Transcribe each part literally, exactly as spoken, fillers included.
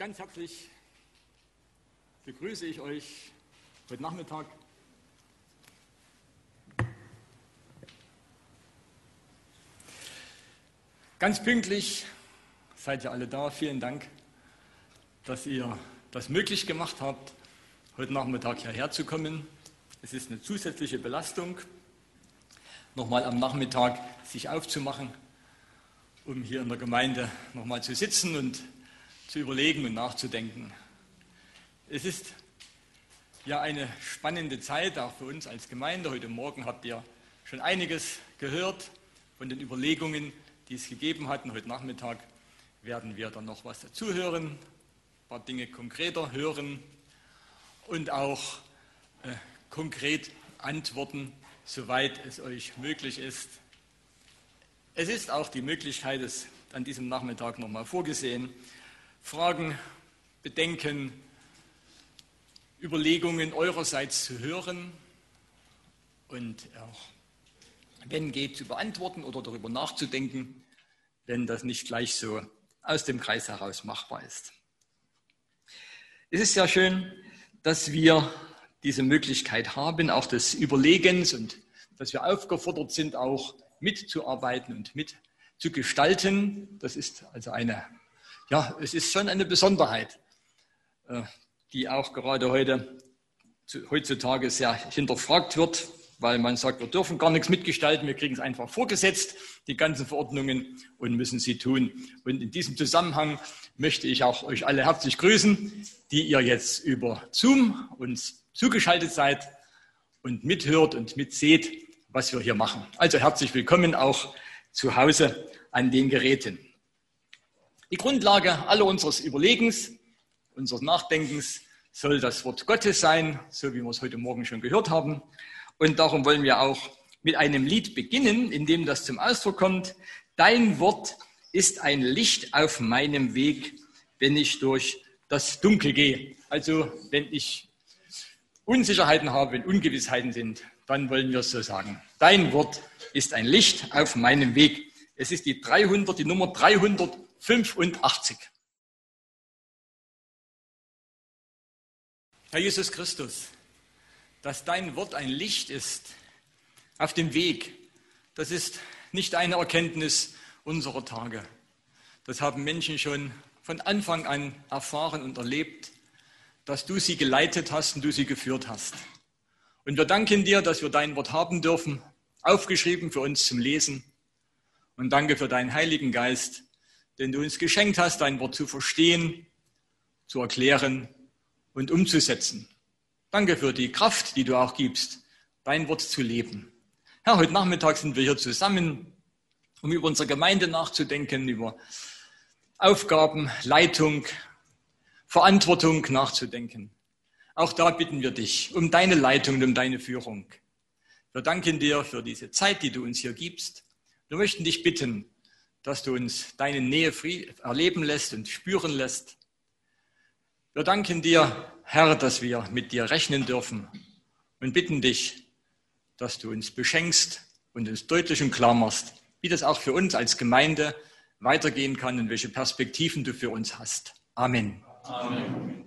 Ganz herzlich begrüße ich euch heute Nachmittag. Ganz pünktlich seid ihr alle da. Vielen Dank, dass ihr das möglich gemacht habt, heute Nachmittag hierher zu kommen. Es ist eine zusätzliche Belastung, nochmal am Nachmittag sich aufzumachen, um hier in der Gemeinde nochmal zu sitzen und zu überlegen und nachzudenken. Es ist ja eine spannende Zeit, auch für uns als Gemeinde. Heute Morgen habt ihr schon einiges gehört von den Überlegungen, die es gegeben hat. Und heute Nachmittag werden wir dann noch was dazu hören, ein paar Dinge konkreter hören und auch äh, konkret antworten, soweit es euch möglich ist. Es ist auch die Möglichkeit, es an diesem Nachmittag nochmal vorgesehen, Fragen, Bedenken, Überlegungen eurerseits zu hören und auch, wenn geht, zu beantworten oder darüber nachzudenken, wenn das nicht gleich so aus dem Kreis heraus machbar ist. Es ist sehr schön, dass wir diese Möglichkeit haben, auch des Überlegens, und dass wir aufgefordert sind, auch mitzuarbeiten und mitzugestalten. Das ist also eine, ja, es ist schon eine Besonderheit, die auch gerade heute, heutzutage sehr hinterfragt wird, weil man sagt, wir dürfen gar nichts mitgestalten, wir kriegen es einfach vorgesetzt, die ganzen Verordnungen, und müssen sie tun. Und in diesem Zusammenhang möchte ich auch euch alle herzlich grüßen, die ihr jetzt über Zoom uns zugeschaltet seid und mithört und mitseht, was wir hier machen. Also herzlich willkommen auch zu Hause an den Geräten. Die Grundlage aller unseres Überlegens, unseres Nachdenkens soll das Wort Gottes sein, so wie wir es heute Morgen schon gehört haben. Und darum wollen wir auch mit einem Lied beginnen, in dem das zum Ausdruck kommt: Dein Wort ist ein Licht auf meinem Weg, wenn ich durch das Dunkel gehe. Also wenn ich Unsicherheiten habe, wenn Ungewissheiten sind, dann wollen wir es so sagen. Dein Wort ist ein Licht auf meinem Weg. Es ist die dreihundert, die Nummer dreihundertfünfundachtzig. Herr Jesus Christus, dass dein Wort ein Licht ist auf dem Weg, das ist nicht eine Erkenntnis unserer Tage. Das haben Menschen schon von Anfang an erfahren und erlebt, dass du sie geleitet hast und du sie geführt hast. Und wir danken dir, dass wir dein Wort haben dürfen, aufgeschrieben für uns zum Lesen. Und danke für deinen Heiligen Geist, den du uns geschenkt hast, dein Wort zu verstehen, zu erklären und umzusetzen. Danke für die Kraft, die du auch gibst, dein Wort zu leben. Herr, heute Nachmittag sind wir hier zusammen, um über unsere Gemeinde nachzudenken, über Aufgaben, Leitung, Verantwortung nachzudenken. Auch da bitten wir dich um deine Leitung und um deine Führung. Wir danken dir für diese Zeit, die du uns hier gibst. Wir möchten dich bitten, dass du uns deine Nähe erleben lässt und spüren lässt. Wir danken dir, Herr, dass wir mit dir rechnen dürfen, und bitten dich, dass du uns beschenkst und uns deutlich und klar machst, wie das auch für uns als Gemeinde weitergehen kann und welche Perspektiven du für uns hast. Amen. Amen.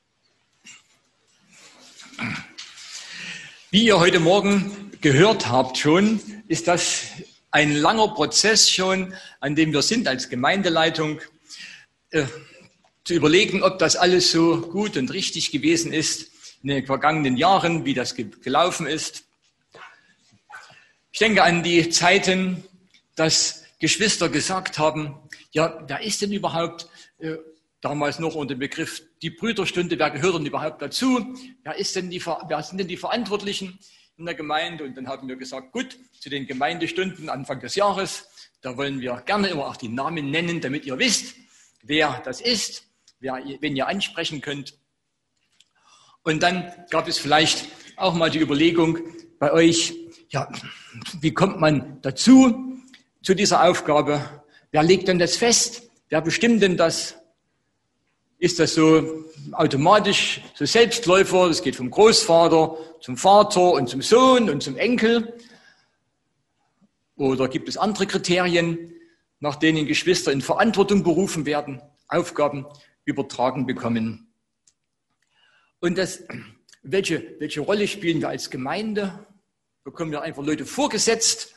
Wie ihr heute Morgen gehört habt schon, ist das ein langer Prozess schon, an dem wir sind als Gemeindeleitung, äh, zu überlegen, ob das alles so gut und richtig gewesen ist in den vergangenen Jahren, wie das gelaufen ist. Ich denke an die Zeiten, dass Geschwister gesagt haben, ja, wer ist denn überhaupt, äh, damals noch unter dem Begriff die Brüderstunde, wer gehört denn überhaupt dazu? Wer, ist denn die, wer sind denn die Verantwortlichen in der Gemeinde? Und dann haben wir gesagt, gut, zu den Gemeindestunden Anfang des Jahres, da wollen wir gerne immer auch die Namen nennen, damit ihr wisst, wer das ist, wer, wen ihr ansprechen könnt. Und dann gab es vielleicht auch mal die Überlegung bei euch, ja, wie kommt man dazu, zu dieser Aufgabe? Wer legt denn das fest? Wer bestimmt denn das? Ist das so automatisch, so Selbstläufer? Das geht vom Großvater zum Vater und zum Sohn und zum Enkel. Oder gibt es andere Kriterien, nach denen Geschwister in Verantwortung berufen werden, Aufgaben übertragen bekommen. Und das, welche, welche Rolle spielen wir als Gemeinde? Bekommen wir einfach Leute vorgesetzt,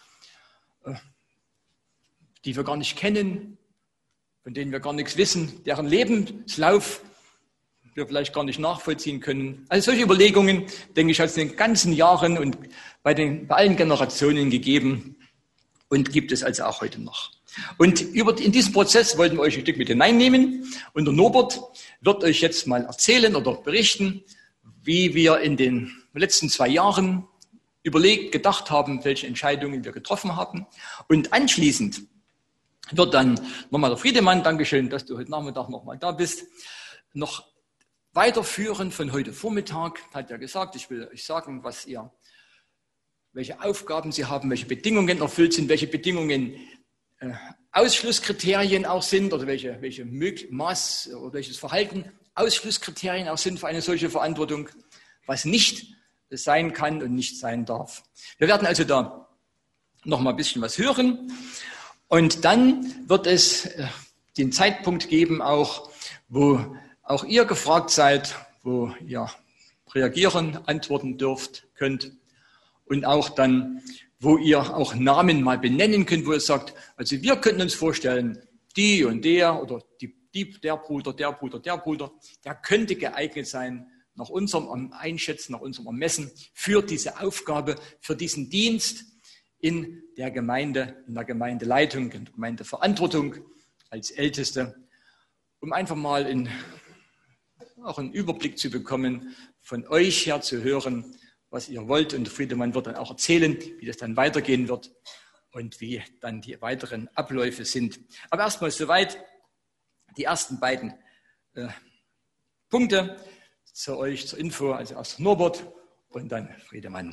die wir gar nicht kennen, von denen wir gar nichts wissen, deren Lebenslauf wir vielleicht gar nicht nachvollziehen können. Also solche Überlegungen, denke ich, hat es in den ganzen Jahren und bei, den, bei allen Generationen gegeben und gibt es also auch heute noch. Und über, in diesem Prozess wollten wir euch ein Stück mit hineinnehmen. Und der Norbert wird euch jetzt mal erzählen oder berichten, wie wir in den letzten zwei Jahren überlegt, gedacht haben, welche Entscheidungen wir getroffen haben. Und anschließend wird dann nochmal der Friedemann, Dankeschön, dass du heute Nachmittag nochmal da bist, noch weiterführen von heute Vormittag. Hat er gesagt, ich will euch sagen, was ihr, welche Aufgaben Sie haben, welche Bedingungen erfüllt sind, welche Bedingungen äh, Ausschlusskriterien auch sind oder welche, welche Maß oder welches Verhalten Ausschlusskriterien auch sind für eine solche Verantwortung, was nicht sein kann und nicht sein darf. Wir werden also da noch mal ein bisschen was hören und dann wird es äh, den Zeitpunkt geben, auch wo auch ihr gefragt seid, wo ihr reagieren, antworten dürft, könnt und auch dann, wo ihr auch Namen mal benennen könnt, wo ihr sagt, also wir könnten uns vorstellen, die und der oder die, die, der Bruder, der Bruder, der Bruder, der könnte geeignet sein, nach unserem Einschätzen, nach unserem Ermessen, für diese Aufgabe, für diesen Dienst in der Gemeinde, in der Gemeindeleitung, in der Gemeindeverantwortung als Älteste, um einfach mal in auch einen Überblick zu bekommen, von euch her zu hören, was ihr wollt. Und Friedemann wird dann auch erzählen, wie das dann weitergehen wird und wie dann die weiteren Abläufe sind. Aber erstmal soweit die ersten beiden äh, Punkte zu euch zur Info, also erst Norbert und dann Friedemann.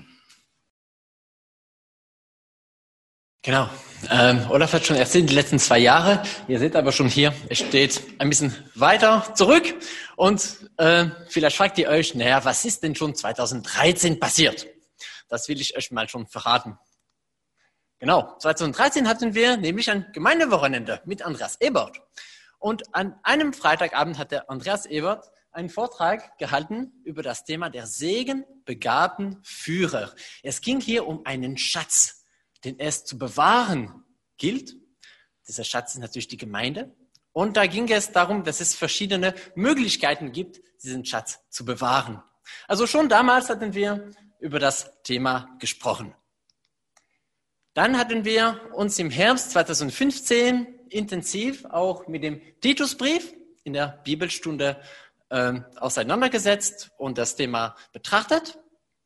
Genau. Ähm, Olaf hat schon erzählt, die letzten zwei Jahre. Ihr seht aber schon hier, es steht ein bisschen weiter zurück. Und äh, vielleicht fragt ihr euch, naja, was ist denn schon zweitausenddreizehn passiert? Das will ich euch mal schon verraten. Genau, zweitausenddreizehn hatten wir nämlich ein Gemeindewochenende mit Andreas Ebert. Und an einem Freitagabend hat der Andreas Ebert einen Vortrag gehalten über das Thema der segenbegabten Führer. Es ging hier um einen Schatz, den es zu bewahren gilt. Dieser Schatz ist natürlich die Gemeinde. Und da ging es darum, dass es verschiedene Möglichkeiten gibt, diesen Schatz zu bewahren. Also schon damals hatten wir über das Thema gesprochen. Dann hatten wir uns im Herbst zweitausendfünfzehn intensiv auch mit dem Titusbrief in der Bibelstunde äh, auseinandergesetzt und das Thema betrachtet.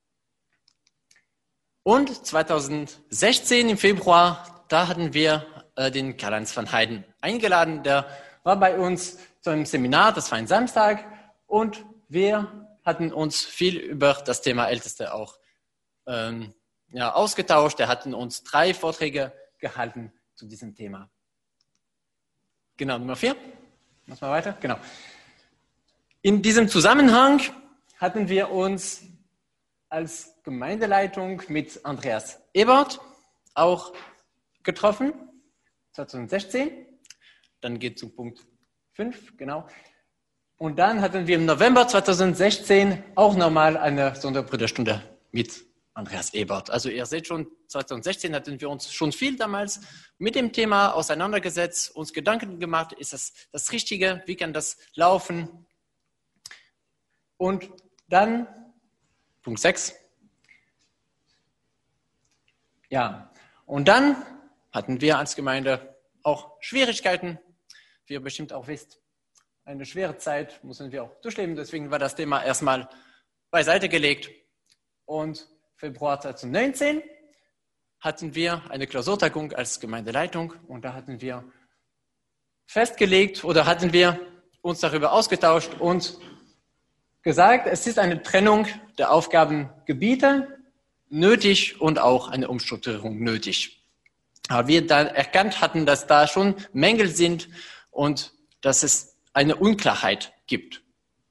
Und zweitausendsechzehn im Februar, da hatten wir äh, den Karl-Heinz van Heiden eingeladen. Der war bei uns zu einem Seminar, das war ein Samstag. Und wir hatten uns viel über das Thema Älteste auch ähm, ja, ausgetauscht. Er hat uns drei Vorträge gehalten zu diesem Thema. Genau, Nummer vier. Mach mal weiter. Genau. In diesem Zusammenhang hatten wir uns als Gemeindeleitung mit Andreas Ebert auch getroffen, zweitausendsechzehn. Dann geht es zu Punkt fünf, genau. Und dann hatten wir im November zweitausendsechzehn auch nochmal eine Sonderbrüderstunde mit Andreas Ebert. Also ihr seht schon, zweitausendsechzehn hatten wir uns schon viel damals mit dem Thema auseinandergesetzt, uns Gedanken gemacht, ist das das Richtige, wie kann das laufen? Und dann Punkt sechs. Ja, und dann hatten wir als Gemeinde auch Schwierigkeiten, wie ihr bestimmt auch wisst. Eine schwere Zeit mussten wir auch durchleben, deswegen war das Thema erstmal beiseite gelegt. Und Februar zweitausendneunzehn hatten wir eine Klausurtagung als Gemeindeleitung und da hatten wir festgelegt oder hatten wir uns darüber ausgetauscht und gesagt, es ist eine Trennung der Aufgabengebiete nötig und auch eine Umstrukturierung nötig. Aber wir dann erkannt hatten, dass da schon Mängel sind und dass es eine Unklarheit gibt.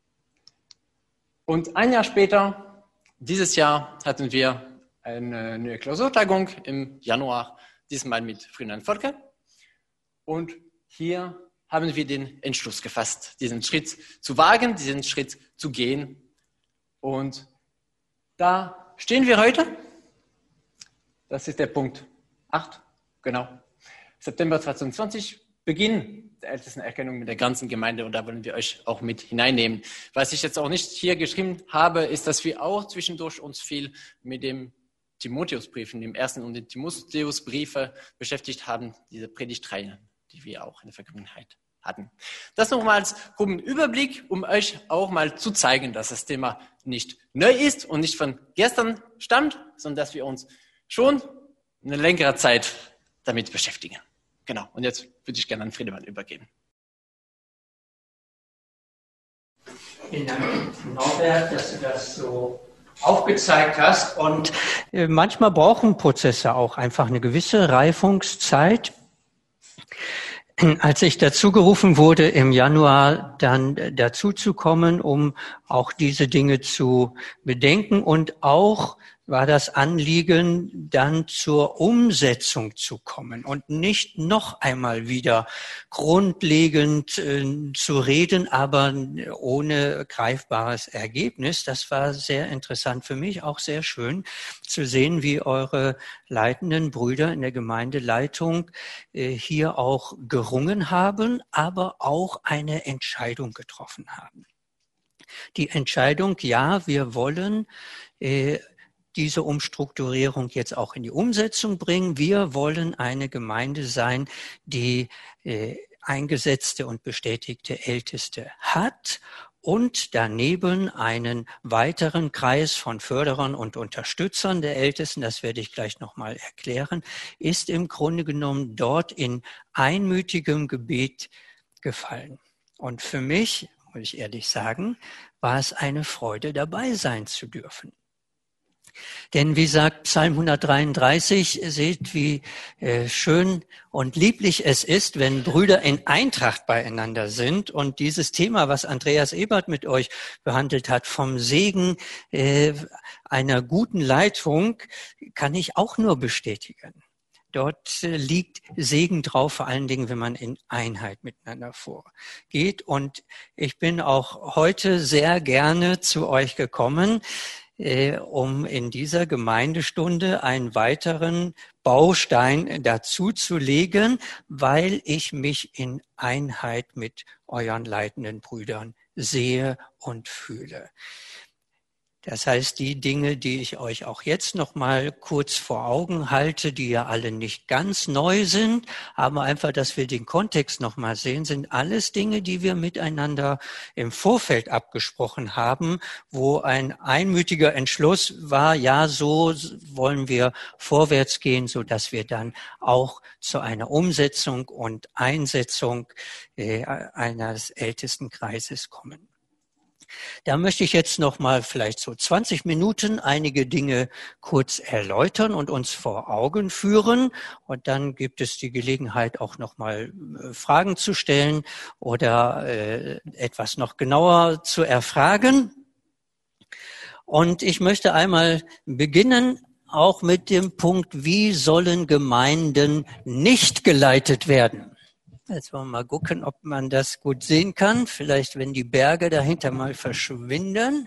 Und ein Jahr später, dieses Jahr, hatten wir eine neue Klausurtagung im Januar, diesmal mit Friedemann Volke. Und hier haben wir den Entschluss gefasst, diesen Schritt zu wagen, diesen Schritt zu gehen. Und da stehen wir heute. Das ist der Punkt acht, genau. September zweitausendzwanzig, Beginn der Ältestenerkennung mit der ganzen Gemeinde, und da wollen wir euch auch mit hineinnehmen. Was ich jetzt auch nicht hier geschrieben habe, ist, dass wir auch zwischendurch uns viel mit dem Timotheusbriefen, dem ersten und den Timotheusbriefe beschäftigt haben, diese Predigtreihe, die wir auch in der Vergangenheit hatten. Das nochmal als groben Überblick, um euch auch mal zu zeigen, dass das Thema nicht neu ist und nicht von gestern stammt, sondern dass wir uns schon eine längere Zeit damit beschäftigen. Genau, und jetzt würde ich gerne an Friedemann übergeben. Vielen Dank, Norbert, dass du das so aufgezeigt hast. Und äh, manchmal brauchen Prozesse auch einfach eine gewisse Reifungszeit. Als ich dazu gerufen wurde, im Januar dann dazu zu kommen, um auch diese Dinge zu bedenken, und auch war das Anliegen, dann zur Umsetzung zu kommen und nicht noch einmal wieder grundlegend äh, zu reden, aber ohne greifbares Ergebnis. Das war sehr interessant für mich, auch sehr schön zu sehen, wie eure leitenden Brüder in der Gemeindeleitung äh, hier auch gerungen haben, aber auch eine Entscheidung getroffen haben. Die Entscheidung, ja, wir wollen äh, diese Umstrukturierung jetzt auch in die Umsetzung bringen. Wir wollen eine Gemeinde sein, die äh, eingesetzte und bestätigte Älteste hat und daneben einen weiteren Kreis von Förderern und Unterstützern der Ältesten, das werde ich gleich nochmal erklären, ist im Grunde genommen dort in einmütigem Gebet gefallen. Und für mich, muss ich ehrlich sagen, war es eine Freude, dabei sein zu dürfen. Denn wie sagt Psalm hundertdreiunddreißig, seht, wie äh, schön und lieblich es ist, wenn Brüder in Eintracht beieinander sind. Und dieses Thema, was Andreas Ebert mit euch behandelt hat, vom Segen äh, einer guten Leitung, kann ich auch nur bestätigen. Dort äh, liegt Segen drauf, vor allen Dingen, wenn man in Einheit miteinander vorgeht. Und ich bin auch heute sehr gerne zu euch gekommen, um in dieser Gemeindestunde einen weiteren Baustein dazu zu legen, weil ich mich in Einheit mit euren leitenden Brüdern sehe und fühle. Das heißt, die Dinge, die ich euch auch jetzt noch mal kurz vor Augen halte, die ja alle nicht ganz neu sind, aber einfach, dass wir den Kontext noch mal sehen, sind alles Dinge, die wir miteinander im Vorfeld abgesprochen haben, wo ein einmütiger Entschluss war, ja, so wollen wir vorwärts gehen, so dass wir dann auch zu einer Umsetzung und Einsetzung äh, eines Ältestenkreises kommen. Da möchte ich jetzt noch mal vielleicht so zwanzig Minuten einige Dinge kurz erläutern und uns vor Augen führen. Und dann gibt es die Gelegenheit, auch noch mal Fragen zu stellen oder äh, etwas noch genauer zu erfragen. Und ich möchte einmal beginnen auch mit dem Punkt, wie sollen Gemeinden nicht geleitet werden? Jetzt wollen wir mal gucken, ob man das gut sehen kann. Vielleicht, wenn die Berge dahinter mal verschwinden.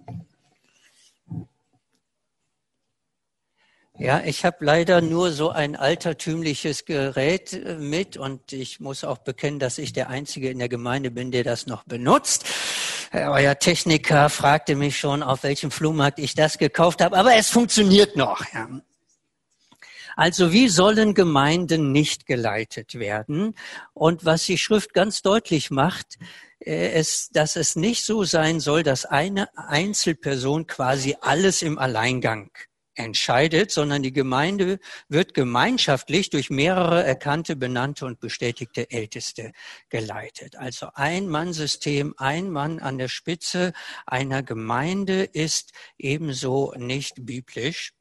Ja, ich habe leider nur so ein altertümliches Gerät mit und ich muss auch bekennen, dass ich der Einzige in der Gemeinde bin, der das noch benutzt. Euer Techniker fragte mich schon, auf welchem Flohmarkt ich das gekauft habe, aber es funktioniert noch. Ja. Also wie sollen Gemeinden nicht geleitet werden? Und was die Schrift ganz deutlich macht, ist, dass es nicht so sein soll, dass eine Einzelperson quasi alles im Alleingang entscheidet, sondern die Gemeinde wird gemeinschaftlich durch mehrere erkannte, benannte und bestätigte Älteste geleitet. Also ein Mann-System, ein Mann an der Spitze einer Gemeinde ist ebenso nicht biblisch.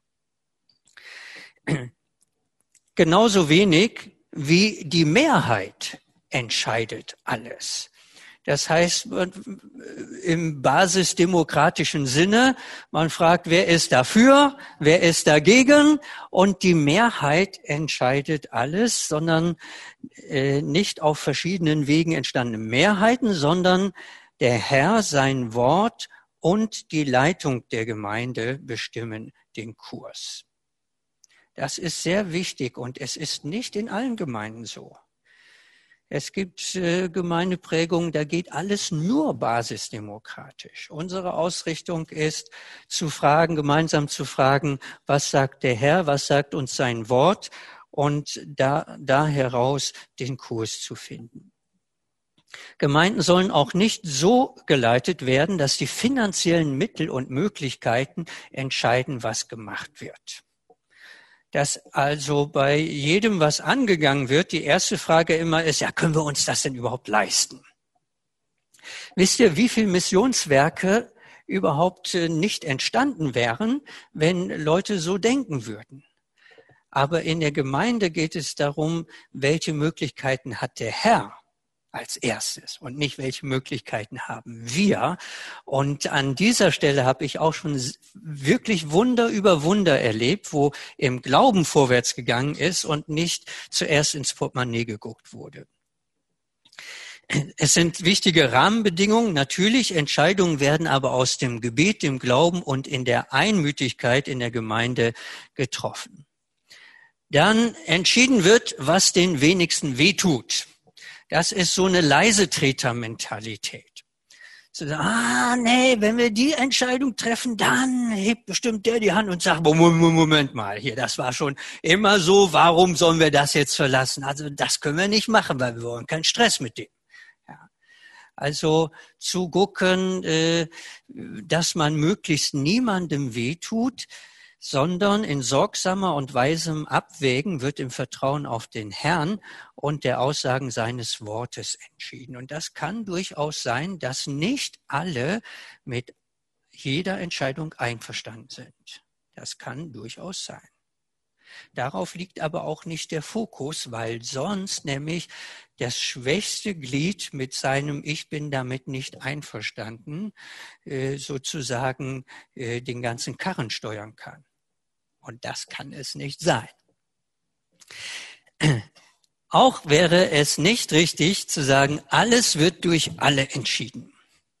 Genauso wenig wie die Mehrheit entscheidet alles. Das heißt, im basisdemokratischen Sinne, man fragt, wer ist dafür, wer ist dagegen, und die Mehrheit entscheidet alles, sondern äh, nicht auf verschiedenen Wegen entstandene Mehrheiten, sondern der Herr, sein Wort und die Leitung der Gemeinde bestimmen den Kurs. Das ist sehr wichtig und es ist nicht in allen Gemeinden so. Es gibt äh, Gemeindeprägungen, da geht alles nur basisdemokratisch. Unsere Ausrichtung ist, zu fragen, gemeinsam zu fragen, was sagt der Herr, was sagt uns sein Wort, und da, da heraus den Kurs zu finden. Gemeinden sollen auch nicht so geleitet werden, dass die finanziellen Mittel und Möglichkeiten entscheiden, was gemacht wird. Dass also bei jedem, was angegangen wird, die erste Frage immer ist, ja, können wir uns das denn überhaupt leisten? Wisst ihr, wie viele Missionswerke überhaupt nicht entstanden wären, wenn Leute so denken würden? Aber in der Gemeinde geht es darum, welche Möglichkeiten hat der Herr als erstes und nicht, welche Möglichkeiten haben wir. Und an dieser Stelle habe ich auch schon wirklich Wunder über Wunder erlebt, wo im Glauben vorwärts gegangen ist und nicht zuerst ins Portemonnaie geguckt wurde. Es sind wichtige Rahmenbedingungen. Natürlich, Entscheidungen werden aber aus dem Gebet, dem Glauben und in der Einmütigkeit in der Gemeinde getroffen. Dann entschieden wird, was den wenigsten wehtut. Das ist so eine Leisetreter-Mentalität. Zu sagen, ah, nee, wenn wir die Entscheidung treffen, dann hebt bestimmt der die Hand und sagt, Moment mal, hier, das war schon immer so, warum sollen wir das jetzt verlassen? Also das können wir nicht machen, weil wir wollen keinen Stress mit dem. Ja. Also zu gucken, äh, dass man möglichst niemandem wehtut, sondern in sorgsamer und weisem Abwägen wird im Vertrauen auf den Herrn und der Aussagen seines Wortes entschieden. Und das kann durchaus sein, dass nicht alle mit jeder Entscheidung einverstanden sind. Das kann durchaus sein. Darauf liegt aber auch nicht der Fokus, weil sonst nämlich das schwächste Glied mit seinem Ich bin damit nicht einverstanden äh, sozusagen äh, den ganzen Karren steuern kann. Und das kann es nicht sein. Auch wäre es nicht richtig zu sagen, alles wird durch alle entschieden.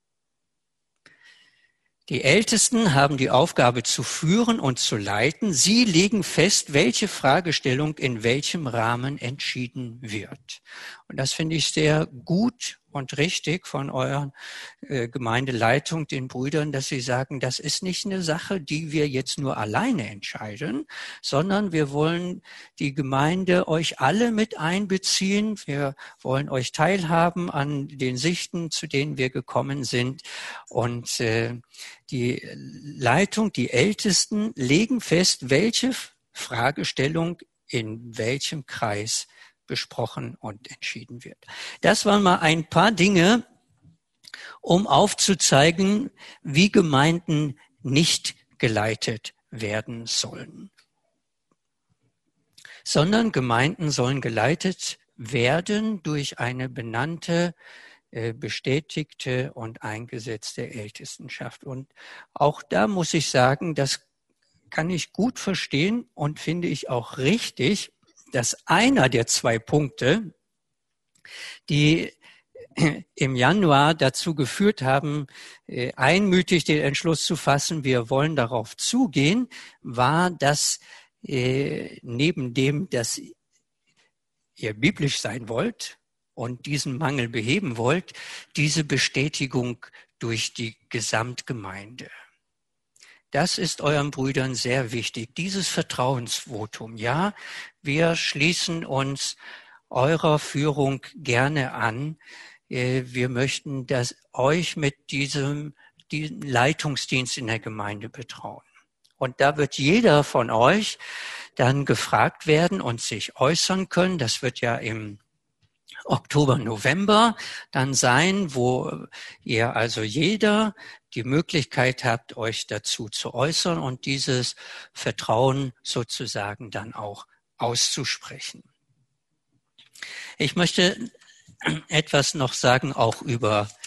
Die Ältesten haben die Aufgabe zu führen und zu leiten. Sie legen fest, welche Fragestellung in welchem Rahmen entschieden wird. Und das finde ich sehr gut und richtig von eurer äh, Gemeindeleitung, den Brüdern, dass sie sagen, das ist nicht eine Sache, die wir jetzt nur alleine entscheiden, sondern wir wollen die Gemeinde, euch alle mit einbeziehen. Wir wollen euch teilhaben an den Sichten, zu denen wir gekommen sind. Und äh, die Leitung, die Ältesten legen fest, welche Fragestellung in welchem Kreis besprochen und entschieden wird. Das waren mal ein paar Dinge, um aufzuzeigen, wie Gemeinden nicht geleitet werden sollen. Sondern Gemeinden sollen geleitet werden durch eine benannte, bestätigte und eingesetzte Ältestenschaft. Und auch da muss ich sagen, das kann ich gut verstehen und finde ich auch richtig, dass einer der zwei Punkte, die im Januar dazu geführt haben, einmütig den Entschluss zu fassen, wir wollen darauf zugehen, war, dass neben dem, dass ihr biblisch sein wollt und diesen Mangel beheben wollt, diese Bestätigung durch die Gesamtgemeinde. Das ist euren Brüdern sehr wichtig, dieses Vertrauensvotum. Ja, wir schließen uns eurer Führung gerne an. Wir möchten das euch mit diesem, diesem Leitungsdienst in der Gemeinde betrauen. Und da wird jeder von euch dann gefragt werden und sich äußern können. Das wird ja im Oktober, November dann sein, wo ihr also jeder die Möglichkeit habt, euch dazu zu äußern und dieses Vertrauen sozusagen dann auch auszusprechen. Ich möchte etwas noch sagen, auch über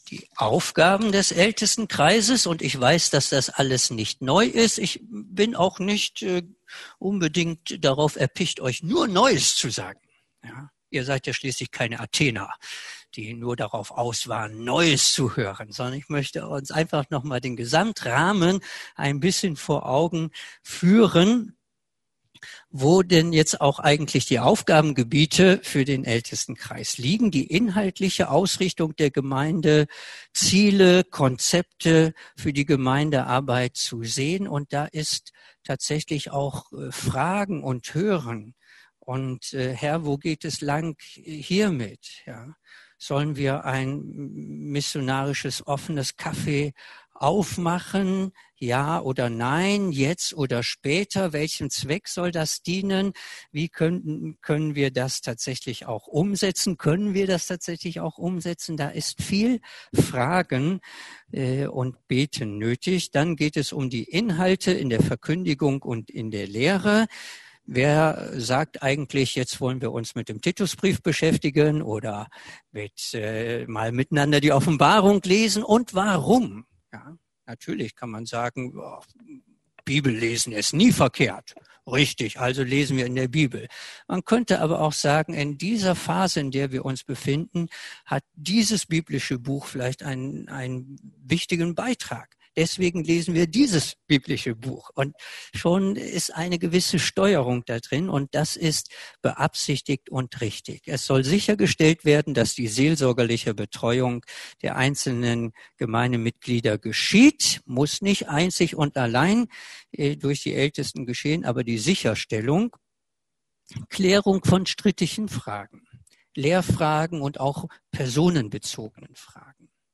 die Aufgaben des Ältestenkreises und ich weiß, dass das alles nicht neu ist. Ich bin auch nicht äh, unbedingt darauf erpicht, euch nur Neues zu sagen. Ja? Ihr seid ja schließlich keine Athener, die nur darauf aus waren, Neues zu hören, sondern ich möchte uns einfach nochmal den Gesamtrahmen ein bisschen vor Augen führen, wo denn jetzt auch eigentlich die Aufgabengebiete für den Ältestenkreis liegen, die inhaltliche Ausrichtung der Gemeinde, Ziele, Konzepte für die Gemeindearbeit zu sehen. Und da ist tatsächlich auch äh, Fragen und Hören. Und äh, Herr, wo geht es lang hiermit? Ja? Sollen wir ein missionarisches offenes Café aufmachen? Ja oder nein? Jetzt oder später? Welchem Zweck soll das dienen? Wie können, können wir das tatsächlich auch umsetzen? Können wir das tatsächlich auch umsetzen? Da ist viel Fragen äh, und Beten nötig. Dann geht es um die Inhalte in der Verkündigung und in der Lehre. Wer sagt eigentlich, jetzt wollen wir uns mit dem Titusbrief beschäftigen oder mit, äh, mal miteinander die Offenbarung lesen und warum? Ja, natürlich kann man sagen, oh, Bibel lesen ist nie verkehrt. Richtig, also lesen wir in der Bibel. Man könnte aber auch sagen, in dieser Phase, in der wir uns befinden, hat dieses biblische Buch vielleicht einen, einen wichtigen Beitrag. Deswegen lesen wir dieses biblische Buch. Und schon ist eine gewisse Steuerung da drin und das ist beabsichtigt und richtig. Es soll sichergestellt werden, dass die seelsorgerliche Betreuung der einzelnen Gemeindemitglieder geschieht. Muss nicht einzig und allein äh, durch die Ältesten geschehen, aber die Sicherstellung, Klärung von strittigen Fragen, Lehrfragen und auch personenbezogenen Fragen.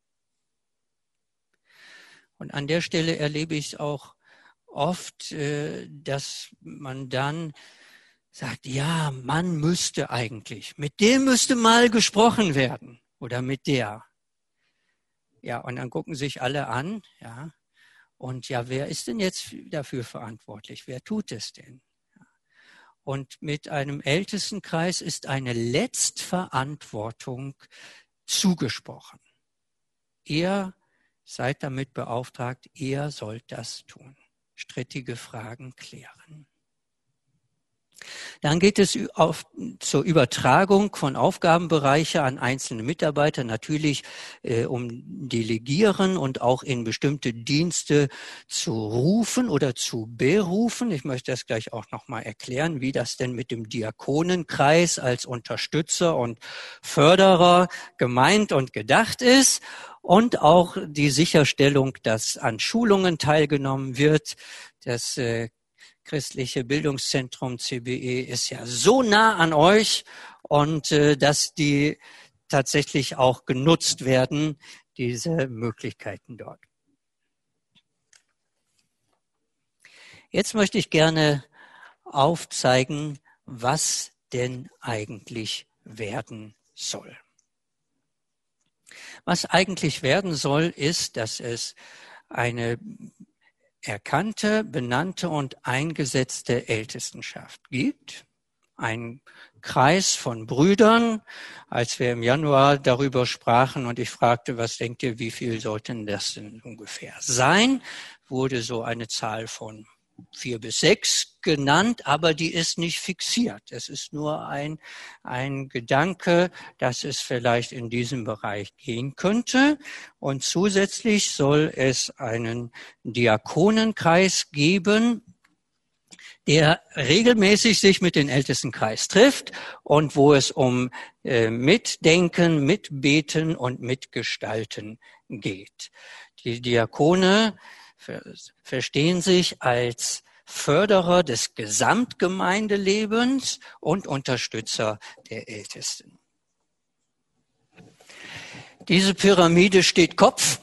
Und an der Stelle erlebe ich auch oft, dass man dann sagt, ja, man müsste eigentlich, mit dem müsste mal gesprochen werden oder mit der. Ja, und dann gucken sich alle an, ja, und ja, wer ist denn jetzt dafür verantwortlich? Wer tut es denn? Und mit einem Ältestenkreis ist eine Letztverantwortung zugesprochen. Ihr seid damit beauftragt, ihr sollt das tun. Strittige Fragen klären. Dann geht es auf, zur Übertragung von Aufgabenbereiche an einzelne Mitarbeiter, natürlich äh, um Delegieren und auch in bestimmte Dienste zu rufen oder zu berufen. Ich möchte das gleich auch nochmal erklären, wie das denn mit dem Diakonenkreis als Unterstützer und Förderer gemeint und gedacht ist. Und auch die Sicherstellung, dass an Schulungen teilgenommen wird. Das äh, Christliche Bildungszentrum C B E ist ja so nah an euch und äh, dass die tatsächlich auch genutzt werden, diese Möglichkeiten dort. Jetzt möchte ich gerne aufzeigen, was denn eigentlich werden soll. Was eigentlich werden soll, ist, dass es eine erkannte, benannte und eingesetzte Ältestenschaft gibt. Ein Kreis von Brüdern, als wir im Januar darüber sprachen und ich fragte, was denkt ihr, wie viel sollten das denn ungefähr sein, wurde so eine Zahl von vier bis sechs genannt, aber die ist nicht fixiert. Es ist nur ein, ein Gedanke, dass es vielleicht in diesem Bereich gehen könnte. Und zusätzlich soll es einen Diakonenkreis geben, der regelmäßig sich mit den Ältestenkreis trifft und wo es um äh, Mitdenken, Mitbeten und Mitgestalten geht. Die Diakone verstehen sich als Förderer des Gesamtgemeindelebens und Unterstützer der Ältesten. Diese Pyramide steht Kopf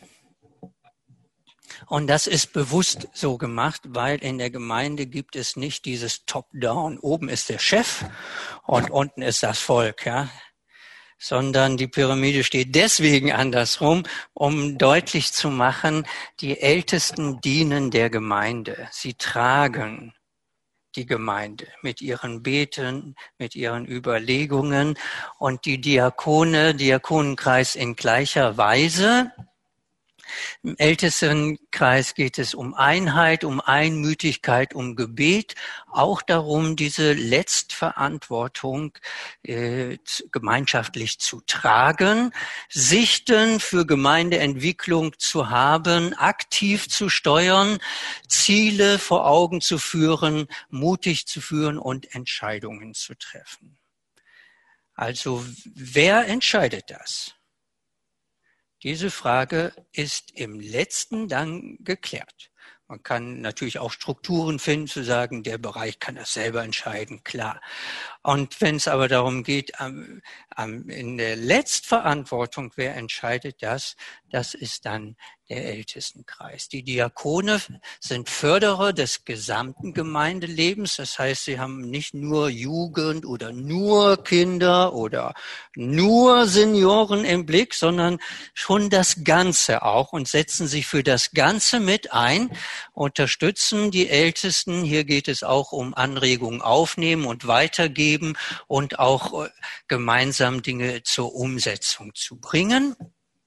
und das ist bewusst so gemacht, weil in der Gemeinde gibt es nicht dieses Top-Down. Oben ist der Chef und unten ist das Volk, ja. Sondern die Pyramide steht deswegen andersrum, um deutlich zu machen, die Ältesten dienen der Gemeinde. Sie tragen die Gemeinde mit ihren Beten, mit ihren Überlegungen und die Diakone, Diakonenkreis in gleicher Weise. Im Ältestenkreis geht es um Einheit, um Einmütigkeit, um Gebet, auch darum, diese Letztverantwortung äh, gemeinschaftlich zu tragen, Sichten für Gemeindeentwicklung zu haben, aktiv zu steuern, Ziele vor Augen zu führen, mutig zu führen und Entscheidungen zu treffen. Also wer entscheidet das? Diese Frage ist im Letzten dann geklärt. Man kann natürlich auch Strukturen finden, zu sagen, der Bereich kann das selber entscheiden, klar. Und wenn es aber darum geht, am, am, in der Letztverantwortung, wer entscheidet das, das ist dann der Ältestenkreis. Die Diakone sind Förderer des gesamten Gemeindelebens. Das heißt, sie haben nicht nur Jugend oder nur Kinder oder nur Senioren im Blick, sondern schon das Ganze auch und setzen sich für das Ganze mit ein, unterstützen die Ältesten. Hier geht es auch um Anregungen aufnehmen und weitergeben und auch gemeinsam Dinge zur Umsetzung zu bringen.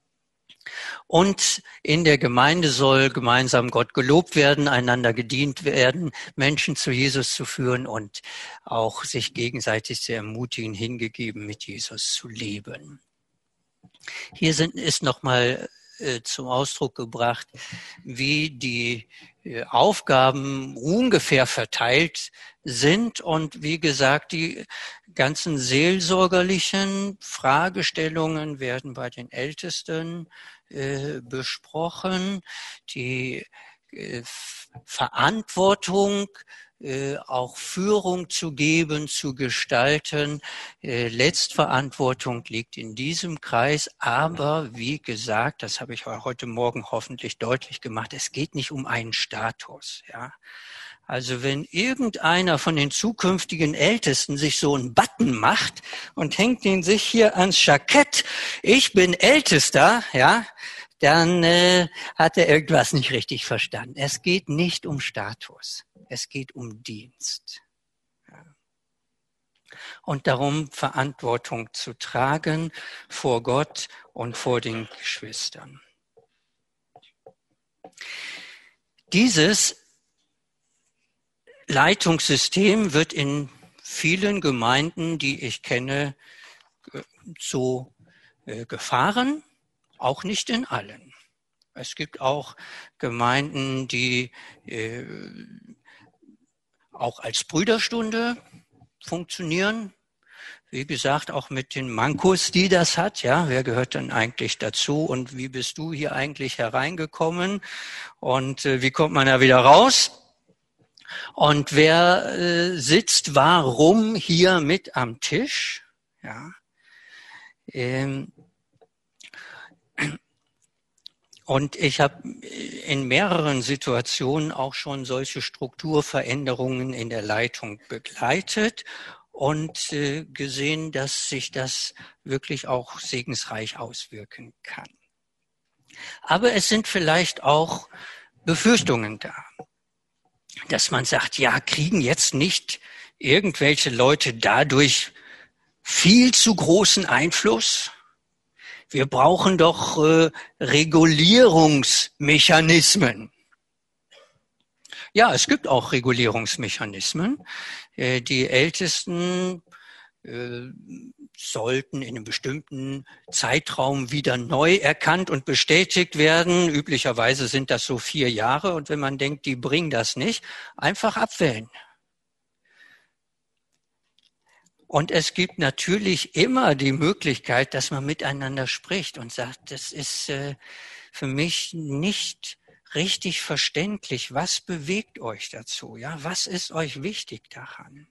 Und in der Gemeinde soll gemeinsam Gott gelobt werden, einander gedient werden, Menschen zu Jesus zu führen und auch sich gegenseitig zu ermutigen, hingegeben mit Jesus zu leben. Hier sind, ist nochmal äh, zum Ausdruck gebracht, wie die äh, Aufgaben ungefähr verteilt sind und wie gesagt, die ganzen seelsorgerlichen Fragestellungen werden bei den Ältesten äh, besprochen. Die äh, Verantwortung, äh, auch Führung zu geben, zu gestalten, äh, Letztverantwortung liegt in diesem Kreis. Aber wie gesagt, das habe ich heute Morgen hoffentlich deutlich gemacht, es geht nicht um einen Status, ja. Also wenn irgendeiner von den zukünftigen Ältesten sich so einen Button macht und hängt ihn sich hier ans Jackett, ich bin Ältester, ja, dann äh, hat er irgendwas nicht richtig verstanden. Es geht nicht um Status, es geht um Dienst. Ja. Und darum, Verantwortung zu tragen vor Gott und vor den Geschwistern. Dieses Leitungssystem wird in vielen Gemeinden, die ich kenne, so äh, gefahren, auch nicht in allen. Es gibt auch Gemeinden, die äh, auch als Brüderstunde funktionieren. Wie gesagt, auch mit den Mankos, die das hat. Ja, wer gehört denn eigentlich dazu und wie bist du hier eigentlich hereingekommen und äh, wie kommt man da wieder raus? Und wer äh, sitzt warum hier mit am Tisch? Ja. Ähm, und ich habe in mehreren Situationen auch schon solche Strukturveränderungen in der Leitung begleitet und äh, gesehen, dass sich das wirklich auch segensreich auswirken kann. Aber es sind vielleicht auch Befürchtungen da. Dass man sagt, ja, kriegen jetzt nicht irgendwelche Leute dadurch viel zu großen Einfluss? Wir brauchen doch äh, Regulierungsmechanismen. Ja, es gibt auch Regulierungsmechanismen. Äh, die Ältesten äh, sollten in einem bestimmten Zeitraum wieder neu erkannt und bestätigt werden. Üblicherweise sind das so vier Jahre. Und wenn man denkt, die bringen das nicht, einfach abwählen. Und es gibt natürlich immer die Möglichkeit, dass man miteinander spricht und sagt, das ist äh, für mich nicht richtig verständlich. Was bewegt euch dazu? Ja, was ist euch wichtig daran?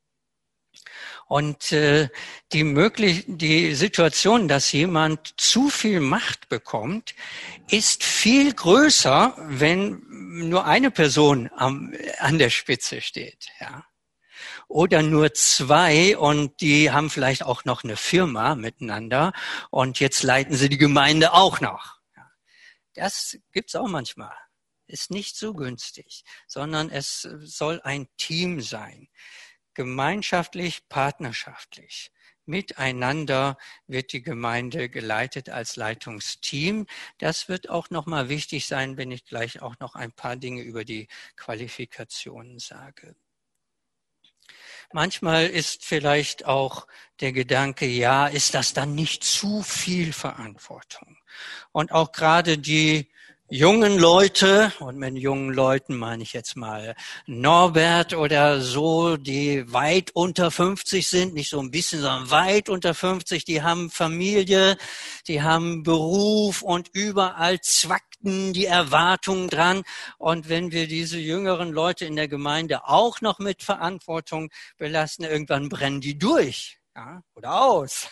Und äh, die möglich die Situation, dass jemand zu viel Macht bekommt, ist viel größer, wenn nur eine Person am, an der Spitze steht, ja. Oder nur zwei und die haben vielleicht auch noch eine Firma miteinander und jetzt leiten sie die Gemeinde auch noch. Das gibt's auch manchmal. ist nicht so günstig, sondern es soll ein Team sein. Gemeinschaftlich, partnerschaftlich. Miteinander wird die Gemeinde geleitet als Leitungsteam. Das wird auch nochmal wichtig sein, wenn ich gleich auch noch ein paar Dinge über die Qualifikationen sage. Manchmal ist vielleicht auch der Gedanke, ja, ist das dann nicht zu viel Verantwortung? Und auch gerade die jungen Leute, und mit jungen Leuten meine ich jetzt mal Norbert oder so, die weit unter fünfzig sind, nicht so ein bisschen, sondern weit unter fünfzig, die haben Familie, die haben Beruf und überall zwackten die Erwartungen dran. Und wenn wir diese jüngeren Leute in der Gemeinde auch noch mit Verantwortung belasten, irgendwann brennen die durch, ja, oder aus.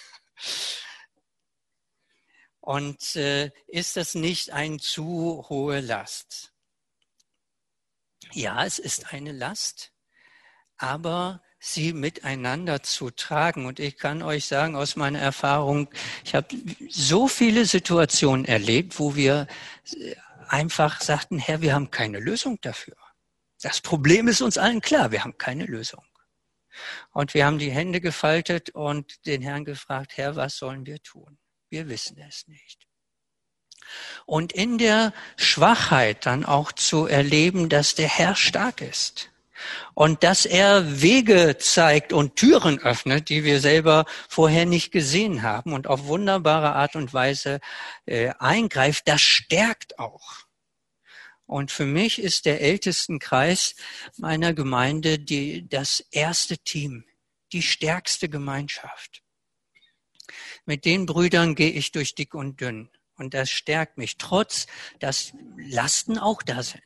Und äh, ist das nicht eine zu hohe Last? Ja, es ist eine Last, aber sie miteinander zu tragen. Und ich kann euch sagen aus meiner Erfahrung, ich habe so viele Situationen erlebt, wo wir einfach sagten, Herr, wir haben keine Lösung dafür. Das Problem ist uns allen klar, wir haben keine Lösung. Und wir haben die Hände gefaltet und den Herrn gefragt, Herr, was sollen wir tun? Wir wissen es nicht. Und in der Schwachheit dann auch zu erleben, dass der Herr stark ist und dass er Wege zeigt und Türen öffnet, die wir selber vorher nicht gesehen haben und auf wunderbare Art und Weise äh, eingreift, das stärkt auch. Und für mich ist der Ältestenkreis meiner Gemeinde die, das erste Team, die stärkste Gemeinschaft. Mit den Brüdern gehe ich durch dick und dünn. Und das stärkt mich, trotz dass Lasten auch da sind.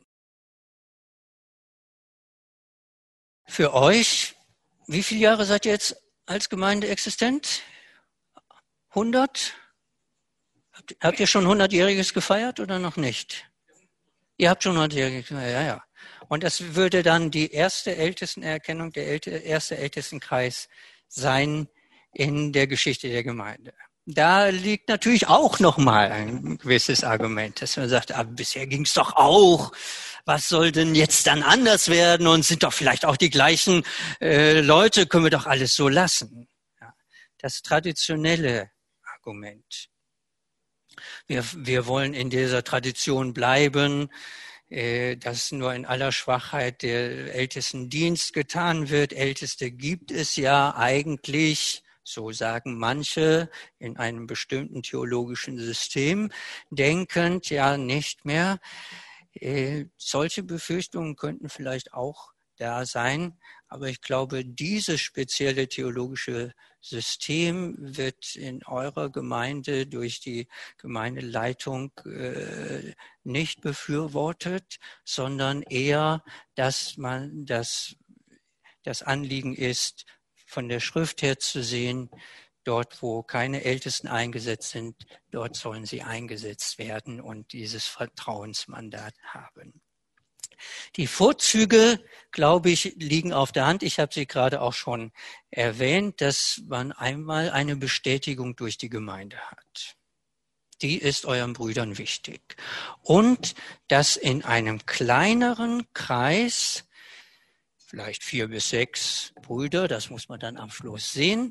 Für euch, wie viele Jahre seid ihr jetzt als Gemeinde existent? hundert? Habt, habt ihr schon hundertjähriges gefeiert oder noch nicht? Ihr habt schon hundertjähriges gefeiert, ja, ja. Und das würde dann die erste Ältestenerkennung, der erste Ältestenkreis sein in der Geschichte der Gemeinde. Da liegt natürlich auch nochmal ein gewisses Argument, dass man sagt, aber bisher ging es doch auch. Was soll denn jetzt dann anders werden? Und sind doch vielleicht auch die gleichen äh, Leute, können wir doch alles so lassen. Ja, das traditionelle Argument. Wir, wir wollen in dieser Tradition bleiben, äh, dass nur in aller Schwachheit der Ältestendienst getan wird. Älteste gibt es ja eigentlich. So sagen manche in einem bestimmten theologischen System, denkend ja nicht mehr. Äh, solche Befürchtungen könnten vielleicht auch da sein, aber ich glaube, dieses spezielle theologische System wird in eurer Gemeinde durch die Gemeindeleitung äh, nicht befürwortet, sondern eher, dass man das, das Anliegen ist, von der Schrift her zu sehen, dort, wo keine Ältesten eingesetzt sind, dort sollen sie eingesetzt werden und dieses Vertrauensmandat haben. Die Vorzüge, glaube ich, liegen auf der Hand. Ich habe sie gerade auch schon erwähnt, dass man einmal eine Bestätigung durch die Gemeinde hat. Die ist euren Brüdern wichtig. Und dass in einem kleineren Kreis, vielleicht vier bis sechs Brüder, das muss man dann am Schluss sehen,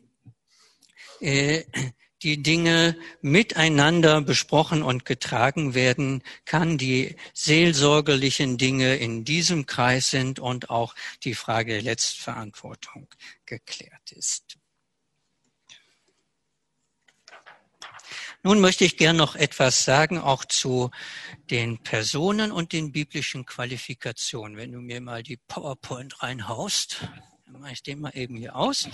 äh, die Dinge miteinander besprochen und getragen werden kann, die seelsorgerlichen Dinge in diesem Kreis sind und auch die Frage der Letztverantwortung geklärt ist. Nun möchte ich gern noch etwas sagen, auch zu den Personen und den biblischen Qualifikationen. Wenn du mir mal die PowerPoint reinhaust, dann mache ich den mal eben hier aus.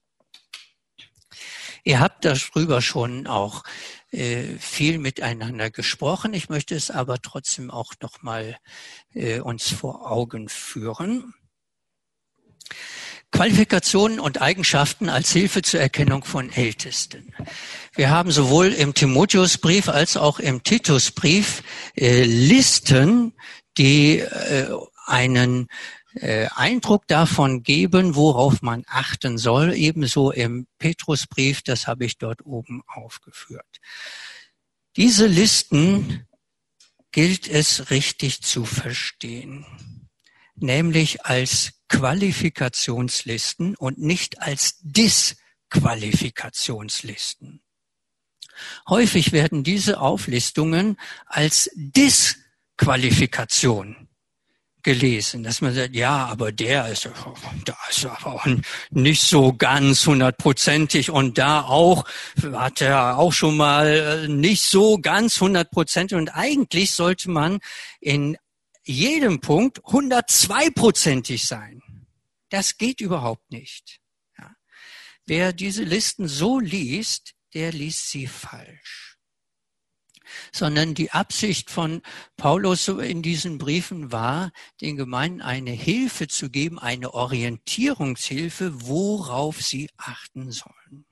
Ihr habt darüber schon auch äh, viel miteinander gesprochen. Ich möchte es aber trotzdem auch noch mal äh, uns vor Augen führen. Qualifikationen und Eigenschaften als Hilfe zur Erkennung von Ältesten. Wir haben sowohl im Timotheusbrief als auch im Titusbrief äh, Listen, die äh, einen äh, Eindruck davon geben, worauf man achten soll. Ebenso im Petrusbrief, das habe ich dort oben aufgeführt. Diese Listen gilt es richtig zu verstehen, nämlich als Qualifikationslisten und nicht als Disqualifikationslisten. Häufig werden diese Auflistungen als Disqualifikation gelesen, dass man sagt, ja, aber der ist, da ist aber auch nicht so ganz hundertprozentig und da auch hat er auch schon mal nicht so ganz hundertprozentig und eigentlich sollte man in jedem Punkt hundertzweiprozentig sein. Das geht überhaupt nicht. Ja. Wer diese Listen so liest, der liest sie falsch. Sondern die Absicht von Paulus in diesen Briefen war, den Gemeinden eine Hilfe zu geben, eine Orientierungshilfe, worauf sie achten sollen.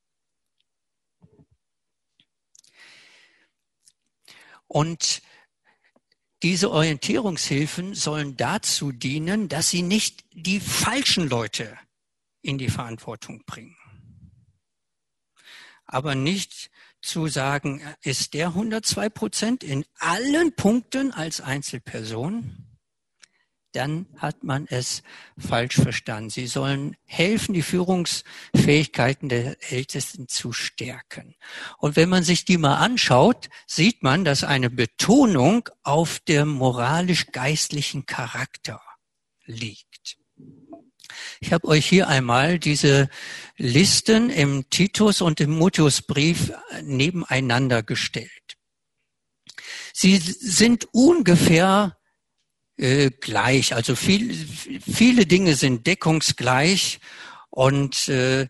Und diese Orientierungshilfen sollen dazu dienen, dass sie nicht die falschen Leute in die Verantwortung bringen. Aber nicht zu sagen, ist der hundertzwei Prozent in allen Punkten als Einzelperson, dann hat man es falsch verstanden. Sie sollen helfen, die Führungsfähigkeiten der Ältesten zu stärken. Und wenn man sich die mal anschaut, sieht man, dass eine Betonung auf der moralisch-geistlichen Charakter liegt. Ich habe euch hier einmal diese Listen im Titus- und im Timotheusbrief nebeneinander gestellt. Sie sind ungefähr äh, gleich, also viel, viele Dinge sind deckungsgleich und äh,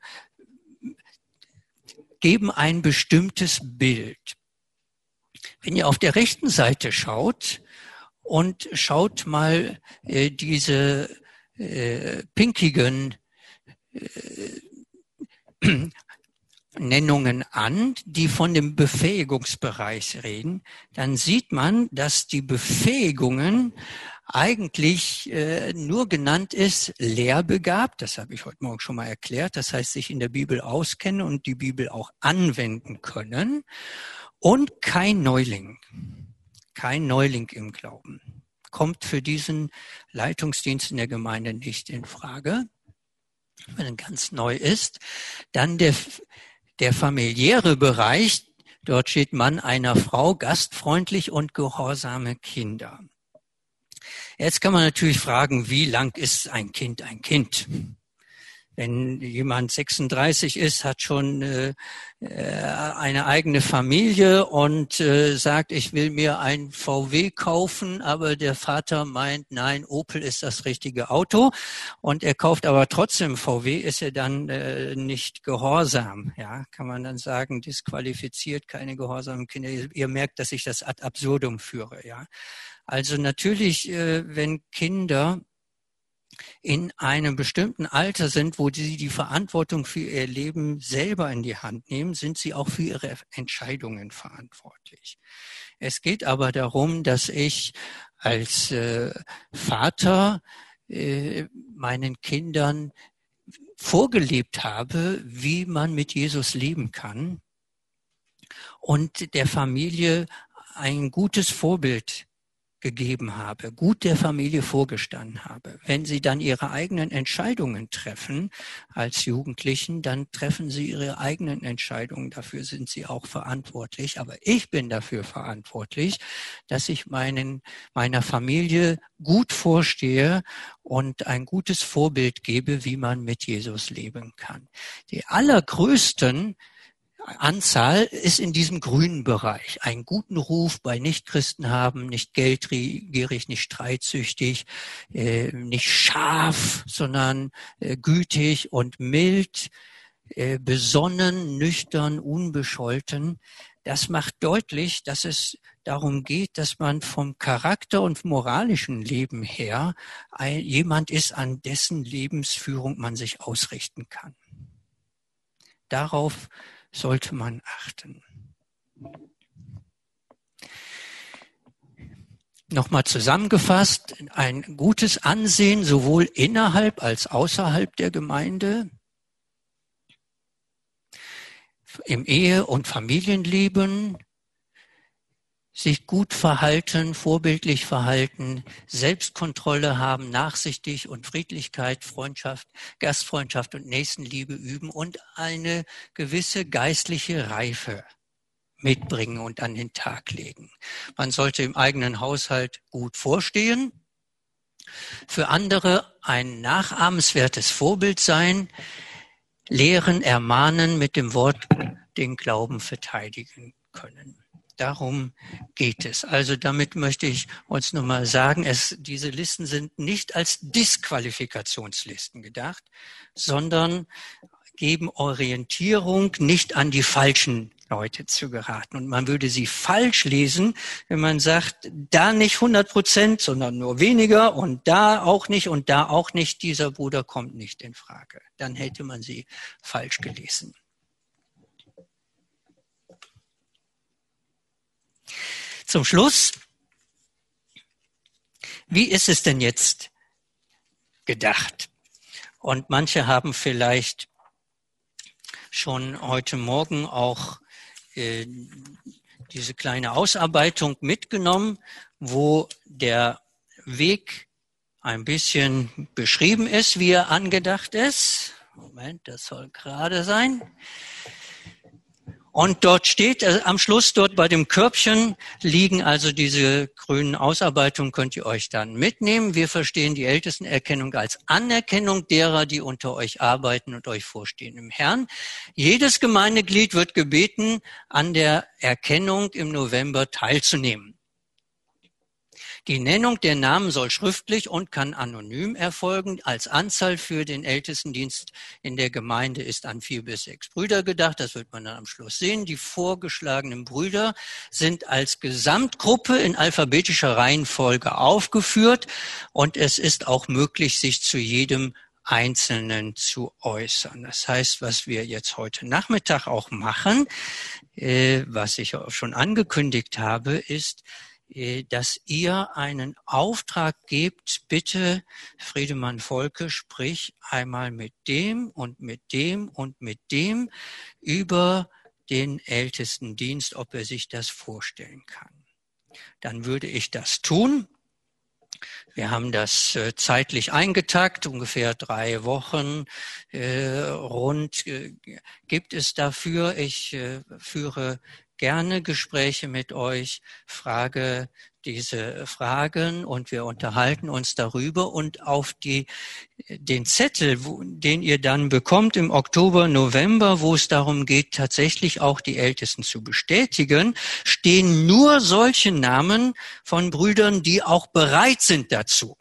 geben ein bestimmtes Bild. Wenn ihr auf der rechten Seite schaut und schaut mal äh, diese Äh, pinkigen äh, Nennungen an, die von dem Befähigungsbereich reden, dann sieht man, dass die Befähigungen eigentlich äh, nur genannt ist, lehrbegabt, das habe ich heute Morgen schon mal erklärt, das heißt, sich in der Bibel auskennen und die Bibel auch anwenden können und kein Neuling, kein Neuling im Glauben. Kommt für diesen Leitungsdienst in der Gemeinde nicht in Frage, wenn er ganz neu ist. Dann der, der familiäre Bereich, dort steht Mann einer Frau, gastfreundlich und gehorsame Kinder. Jetzt kann man natürlich fragen, wie lang ist ein Kind ein Kind? Wenn jemand sechsunddreißig ist, hat schon äh, eine eigene Familie und äh, sagt, ich will mir ein V W kaufen, aber der Vater meint, nein, Opel ist das richtige Auto und er kauft aber trotzdem V W, ist er dann äh, nicht gehorsam. Ja, kann man dann sagen, disqualifiziert, keine gehorsamen Kinder. Ihr, ihr merkt, dass ich das ad absurdum führe. Ja, also natürlich, äh, wenn Kinder in einem bestimmten Alter sind, wo sie die Verantwortung für ihr Leben selber in die Hand nehmen, sind sie auch für ihre Entscheidungen verantwortlich. Es geht aber darum, dass ich als äh, Vater äh, meinen Kindern vorgelebt habe, wie man mit Jesus leben kann und der Familie ein gutes Vorbild gegeben habe, gut der Familie vorgestanden habe. Wenn sie dann ihre eigenen Entscheidungen treffen als Jugendlichen, dann treffen sie ihre eigenen Entscheidungen. Dafür sind sie auch verantwortlich. Aber ich bin dafür verantwortlich, dass ich meinen, meiner Familie gut vorstehe und ein gutes Vorbild gebe, wie man mit Jesus leben kann. Die allergrößten Anzahl ist in diesem grünen Bereich. Einen guten Ruf bei Nichtchristen haben, nicht geldgierig, nicht streitsüchtig, äh, nicht scharf, sondern äh, gütig und mild, äh, besonnen, nüchtern, unbescholten. Das macht deutlich, dass es darum geht, dass man vom Charakter und moralischen Leben her ein, jemand ist, an dessen Lebensführung man sich ausrichten kann. Darauf sollte man achten. Nochmal zusammengefasst, ein gutes Ansehen sowohl innerhalb als außerhalb der Gemeinde, im Ehe- und Familienleben, sich gut verhalten, vorbildlich verhalten, Selbstkontrolle haben, nachsichtig und Friedlichkeit, Freundschaft, Gastfreundschaft und Nächstenliebe üben und eine gewisse geistliche Reife mitbringen und an den Tag legen. Man sollte im eigenen Haushalt gut vorstehen, für andere ein nachahmenswertes Vorbild sein, lehren, ermahnen, mit dem Wort den Glauben verteidigen können. Darum geht es. Also damit möchte ich uns nochmal sagen, es, diese Listen sind nicht als Disqualifikationslisten gedacht, sondern geben Orientierung, nicht an die falschen Leute zu geraten. Und man würde sie falsch lesen, wenn man sagt, da nicht hundert Prozent, sondern nur weniger und da auch nicht und da auch nicht, dieser Bruder kommt nicht in Frage. Dann hätte man sie falsch gelesen. Zum Schluss, wie ist es denn jetzt gedacht? Und manche haben vielleicht schon heute Morgen auch äh, diese kleine Ausarbeitung mitgenommen, wo der Weg ein bisschen beschrieben ist, wie er angedacht ist. Moment, das soll gerade sein. Und dort steht, äh, am Schluss dort bei dem Körbchen liegen also diese grünen Ausarbeitungen, könnt ihr euch dann mitnehmen. Wir verstehen die Ältestenerkennung als Anerkennung derer, die unter euch arbeiten und euch vorstehen im Herrn. Jedes Gemeindeglied wird gebeten, an der Erkennung im November teilzunehmen. Die Nennung der Namen soll schriftlich und kann anonym erfolgen. Als Anzahl für den Ältestendienst in der Gemeinde ist an vier bis sechs Brüder gedacht. Das wird man dann am Schluss sehen. Die vorgeschlagenen Brüder sind als Gesamtgruppe in alphabetischer Reihenfolge aufgeführt. Und es ist auch möglich, sich zu jedem Einzelnen zu äußern. Das heißt, was wir jetzt heute Nachmittag auch machen, äh, was ich auch schon angekündigt habe, ist, dass ihr einen Auftrag gebt, bitte Friedemann Volke, sprich einmal mit dem und mit dem und mit dem über den Ältestendienst, ob er sich das vorstellen kann. Dann würde ich das tun. Wir haben das äh, zeitlich eingetakt, ungefähr drei Wochen äh, rund äh, gibt es dafür. Ich äh, führe gerne Gespräche mit euch, frage diese Fragen und wir unterhalten uns darüber. Und auf die, den Zettel, wo, den ihr dann bekommt im Oktober, November, wo es darum geht, tatsächlich auch die Ältesten zu bestätigen, stehen nur solche Namen von Brüdern, die auch bereit sind dazu.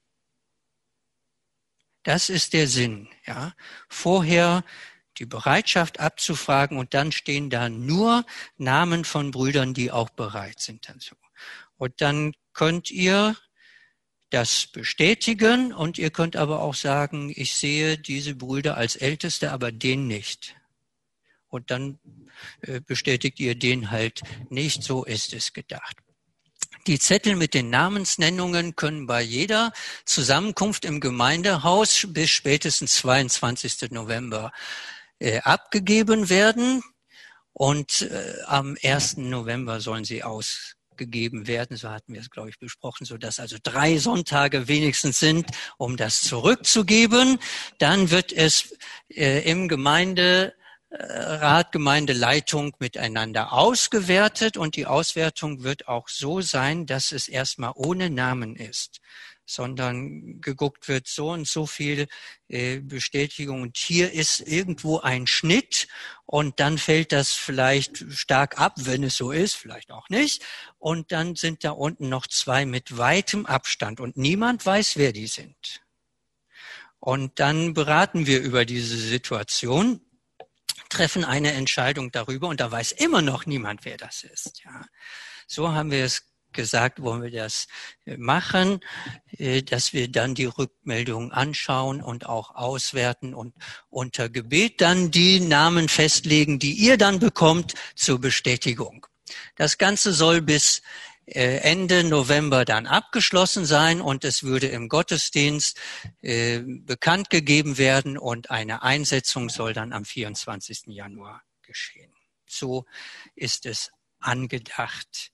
Das ist der Sinn. Ja. Vorher die Bereitschaft abzufragen und dann stehen da nur Namen von Brüdern, die auch bereit sind dazu. Und dann könnt ihr das bestätigen und ihr könnt aber auch sagen, ich sehe diese Brüder als Älteste, aber den nicht. Und dann äh, bestätigt ihr den halt nicht, so ist es gedacht. Die Zettel mit den Namensnennungen können bei jeder Zusammenkunft im Gemeindehaus bis spätestens zweiundzwanzigsten November äh, abgegeben werden und äh, am ersten November sollen sie ausgegeben werden. So hatten wir es, glaube ich, besprochen, so dass also drei Sonntage wenigstens sind, um das zurückzugeben. Dann wird es äh, im Gemeinde Rat, Gemeindeleitung miteinander ausgewertet und die Auswertung wird auch so sein, dass es erstmal ohne Namen ist, sondern geguckt wird, so und so viel äh, Bestätigung und hier ist irgendwo ein Schnitt und dann fällt das vielleicht stark ab, wenn es so ist, vielleicht auch nicht und dann sind da unten noch zwei mit weitem Abstand und niemand weiß, wer die sind. Und dann beraten wir über diese Situation, treffen eine Entscheidung darüber und da weiß immer noch niemand, wer das ist. Ja. So haben wir es gesagt, wollen wir das machen, dass wir dann die Rückmeldungen anschauen und auch auswerten und unter Gebet dann die Namen festlegen, die ihr dann bekommt zur Bestätigung. Das Ganze soll bis Ende November dann abgeschlossen sein und es würde im Gottesdienst äh, bekannt gegeben werden und eine Einsetzung soll dann am vierundzwanzigsten Januar geschehen. So ist es angedacht.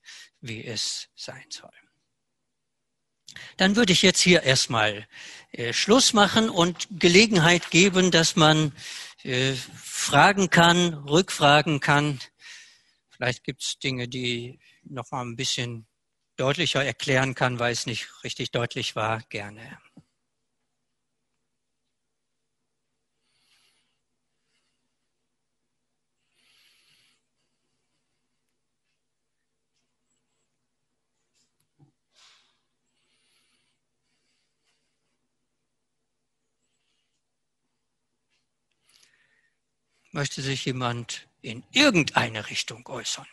wie es sein soll. Dann würde ich jetzt hier erstmal äh, Schluss machen und Gelegenheit geben, dass man äh, fragen kann, rückfragen kann. Vielleicht gibt es Dinge, die noch mal ein bisschen deutlicher erklären kann, weil es nicht richtig deutlich war. Gerne. Möchte sich jemand in irgendeine Richtung äußern?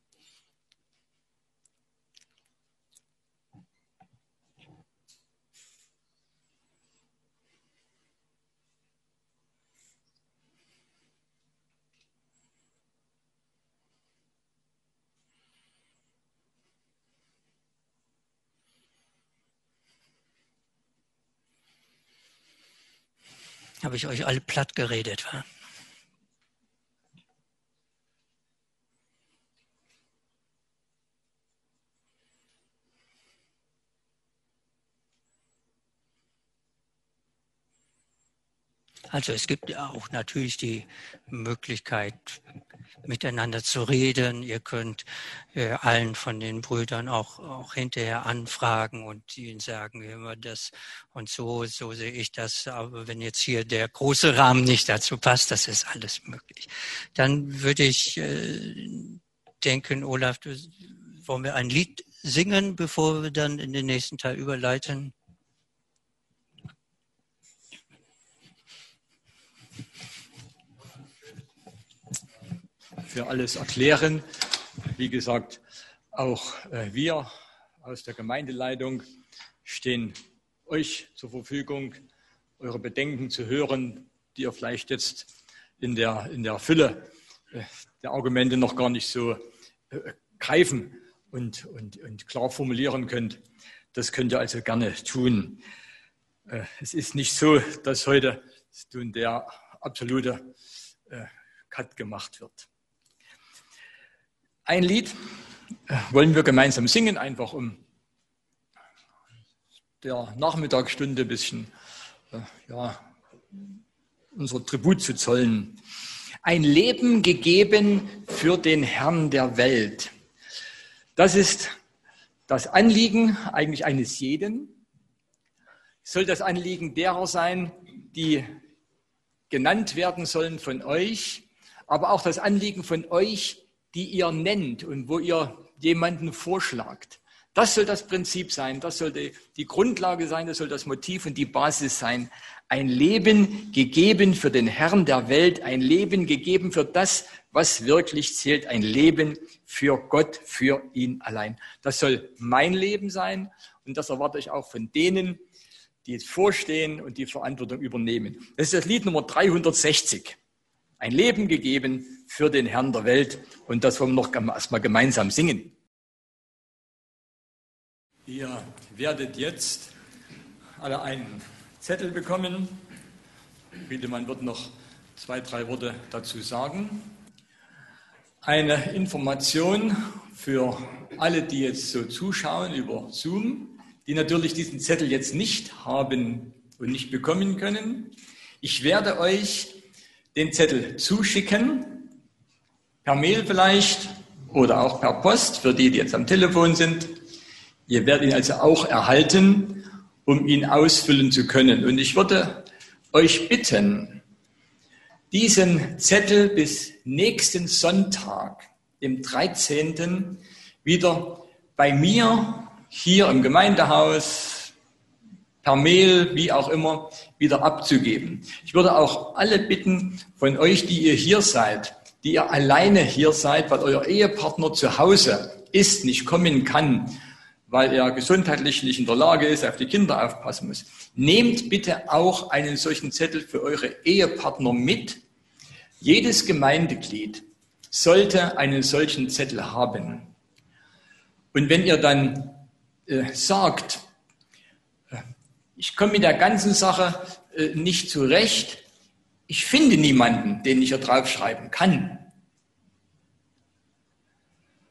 Habe ich euch alle platt geredet, wa? Also es gibt ja auch natürlich die Möglichkeit, miteinander zu reden. Ihr könnt äh, allen von den Brüdern auch, auch hinterher anfragen und ihnen sagen, immer das und so, so sehe ich das. Aber wenn jetzt hier der große Rahmen nicht dazu passt, das ist alles möglich. Dann würde ich äh, denken, Olaf, du, wollen wir ein Lied singen, bevor wir dann in den nächsten Teil überleiten? Für alles erklären. Wie gesagt, auch äh, wir aus der Gemeindeleitung stehen euch zur Verfügung, eure Bedenken zu hören, die ihr vielleicht jetzt in der, in der Fülle äh, der Argumente noch gar nicht so äh, greifen und, und, und klar formulieren könnt. Das könnt ihr also gerne tun. Äh, es ist nicht so, dass heute der absolute äh, Cut gemacht wird. Ein Lied wollen wir gemeinsam singen, einfach um der Nachmittagsstunde ein bisschen äh, ja, unser Tribut zu zollen. Ein Leben gegeben für den Herrn der Welt. Das ist das Anliegen eigentlich eines jeden. Es soll das Anliegen derer sein, die genannt werden sollen von euch, aber auch das Anliegen von euch, die ihr nennt und wo ihr jemanden vorschlagt. Das soll das Prinzip sein, das soll die, die Grundlage sein, das soll das Motiv und die Basis sein. Ein Leben gegeben für den Herrn der Welt, ein Leben gegeben für das, was wirklich zählt, ein Leben für Gott, für ihn allein. Das soll mein Leben sein und das erwarte ich auch von denen, die jetzt vorstehen und die Verantwortung übernehmen. Das ist das Lied Nummer dreihundertsechzig. Ein Leben gegeben für den Herrn der Welt. Und das wollen wir noch erstmal gemeinsam singen. Ihr werdet jetzt alle einen Zettel bekommen. Friedemann wird noch zwei, drei Worte dazu sagen. Eine Information für alle, die jetzt so zuschauen über Zoom, die natürlich diesen Zettel jetzt nicht haben und nicht bekommen können. Ich werde euch den Zettel zuschicken, per Mail vielleicht oder auch per Post, für die, die jetzt am Telefon sind. Ihr werdet ihn also auch erhalten, um ihn ausfüllen zu können. Und ich würde euch bitten, diesen Zettel bis nächsten Sonntag, dem dreizehnten wieder bei mir hier im Gemeindehaus, per Mail, wie auch immer, wieder abzugeben. Ich würde auch alle bitten von euch, die ihr hier seid, die ihr alleine hier seid, weil euer Ehepartner zu Hause ist, nicht kommen kann, weil er gesundheitlich nicht in der Lage ist, auf die Kinder aufpassen muss. Nehmt bitte auch einen solchen Zettel für eure Ehepartner mit. Jedes Gemeindeglied sollte einen solchen Zettel haben. Und wenn ihr dann äh, sagt, ich komme mit der ganzen Sache äh, nicht zurecht, ich finde niemanden, den ich hier draufschreiben kann,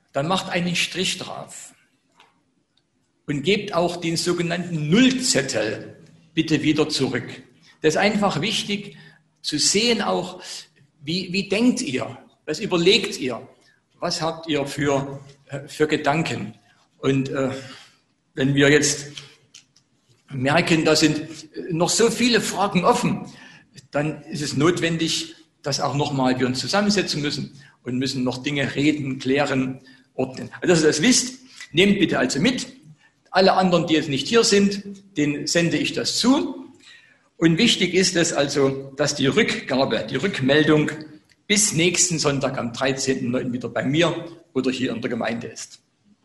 dann macht einen Strich drauf und gebt auch den sogenannten Nullzettel bitte wieder zurück. Das ist einfach wichtig zu sehen auch, wie, wie denkt ihr, was überlegt ihr, was habt ihr für, für Gedanken. Und äh, wenn wir jetzt merken, da sind noch so viele Fragen offen, dann ist es notwendig, dass auch nochmal wir uns zusammensetzen müssen und müssen noch Dinge reden, klären, ordnen. Also dass ihr das wisst, nehmt bitte also mit. Alle anderen, die jetzt nicht hier sind, denen sende ich das zu. Und wichtig ist es also, dass die Rückgabe, die Rückmeldung bis nächsten Sonntag am dreizehnten neunten wieder bei mir oder hier in der Gemeinde ist.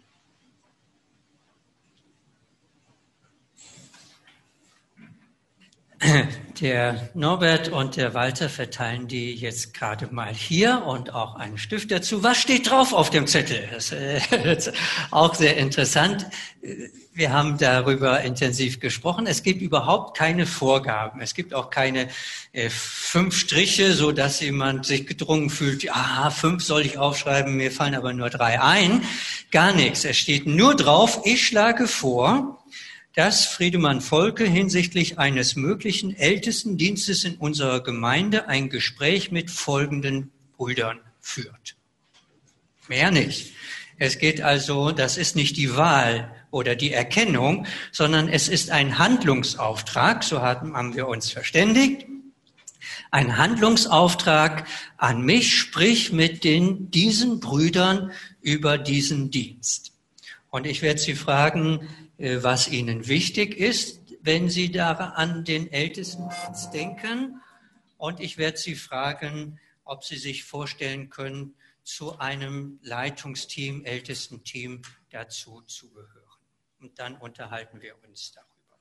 Der Norbert und der Walter verteilen die jetzt gerade mal hier und auch einen Stift dazu. Was steht drauf auf dem Zettel? Das ist auch sehr interessant. Wir haben darüber intensiv gesprochen. Es gibt überhaupt keine Vorgaben. Es gibt auch keine äh, fünf Striche, so dass jemand sich gedrungen fühlt, ah, fünf soll ich aufschreiben, mir fallen aber nur drei ein. Gar nichts. Es steht nur drauf, ich schlage vor, dass Friedemann Volke hinsichtlich eines möglichen Ältestendienstes in unserer Gemeinde ein Gespräch mit folgenden Brüdern führt. Mehr nicht. Es geht also, das ist nicht die Wahl oder die Erkennung, sondern es ist ein Handlungsauftrag, so haben wir uns verständigt, ein Handlungsauftrag an mich, sprich mit den, diesen Brüdern über diesen Dienst. Und ich werde Sie fragen, was Ihnen wichtig ist, wenn Sie da an den Ältestendienst denken. Und ich werde Sie fragen, ob Sie sich vorstellen können, zu einem Leitungsteam, Ältestenteam dazu zu gehören. Und dann unterhalten wir uns darüber.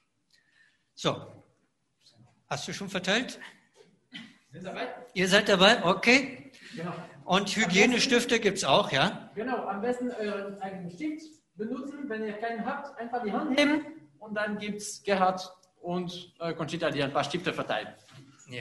So, hast du schon verteilt? Sind dabei? Ihr seid dabei? Okay. Genau. Und Hygienestifte gibt es auch, ja? Genau, am besten euren eigenen Stift benutzen. Wenn ihr keinen habt, einfach die Hand heben und dann gibt es Gerhard und äh, Conchita, die ein paar Stifte verteilen. Ja.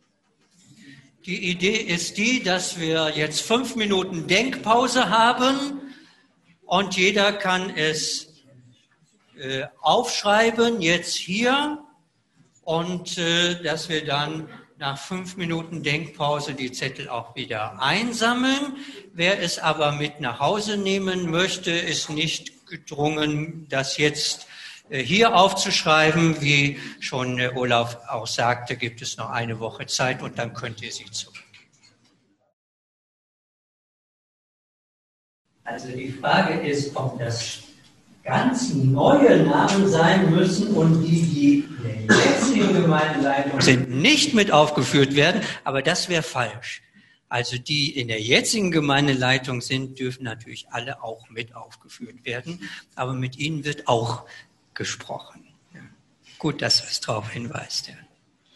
Die Idee ist die, dass wir jetzt fünf Minuten Denkpause haben und jeder kann es äh, aufschreiben, jetzt hier, und äh, dass wir dann nach fünf Minuten Denkpause die Zettel auch wieder einsammeln. Wer es aber mit nach Hause nehmen möchte, ist nicht gedrungen, das jetzt hier aufzuschreiben. Wie schon Olaf auch sagte, gibt es noch eine Woche Zeit und dann könnt ihr sie zurückgeben. Also die Frage ist, ob das ganz neue Namen sein müssen und die, die in der jetzigen Gemeindeleitung sind, nicht mit aufgeführt werden, aber das wäre falsch. Also die in der jetzigen Gemeindeleitung sind, dürfen natürlich alle auch mit aufgeführt werden, aber mit ihnen wird auch gesprochen. Ja. Gut, dass du es darauf hinweist. Ja.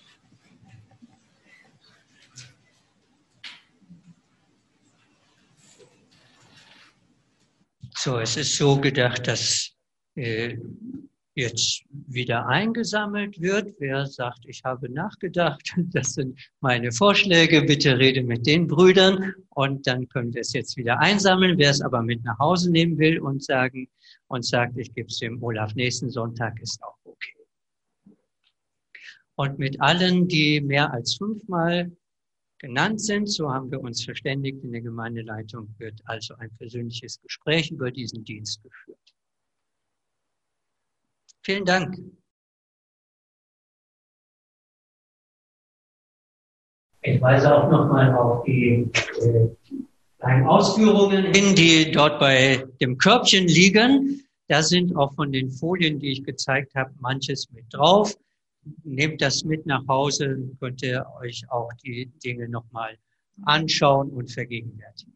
So, es ist so gedacht, dass äh, jetzt wieder eingesammelt wird. Wer sagt, ich habe nachgedacht, das sind meine Vorschläge, bitte rede mit den Brüdern und dann können wir es jetzt wieder einsammeln. Wer es aber mit nach Hause nehmen will und sagen und sagt, ich gebe es dem Olaf nächsten Sonntag, ist auch okay. Und mit allen, die mehr als fünfmal genannt sind, so haben wir uns verständigt, in der Gemeindeleitung wird also ein persönliches Gespräch über diesen Dienst geführt. Vielen Dank. Ich weise auch nochmal auf die äh, kleinen Ausführungen hin, die dort bei dem Körbchen liegen. Da sind auch von den Folien, die ich gezeigt habe, manches mit drauf. Nehmt das mit nach Hause, könnt ihr euch auch die Dinge nochmal anschauen und vergegenwärtigen.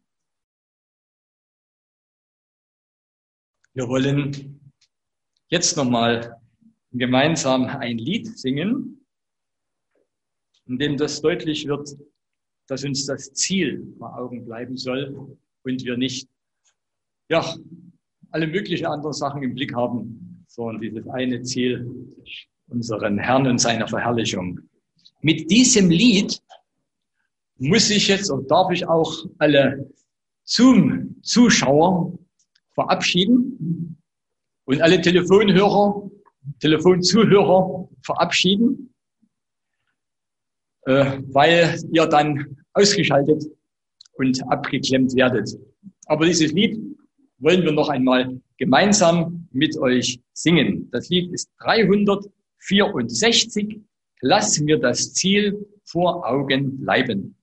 Wir wollen jetzt nochmal gemeinsam ein Lied singen, in dem das deutlich wird, dass uns das Ziel vor Augen bleiben soll und wir nicht, ja, alle möglichen anderen Sachen im Blick haben, sondern dieses eine Ziel, unseren Herrn und seiner Verherrlichung. Mit diesem Lied muss ich jetzt und darf ich auch alle zum Zuschauer verabschieden und alle Telefonhörer, Telefonzuhörer verabschieden, äh, weil ihr dann ausgeschaltet und abgeklemmt werdet. Aber dieses Lied wollen wir noch einmal gemeinsam mit euch singen. Das Lied ist dreihundertvierundsechzig. Lass mir das Ziel vor Augen bleiben.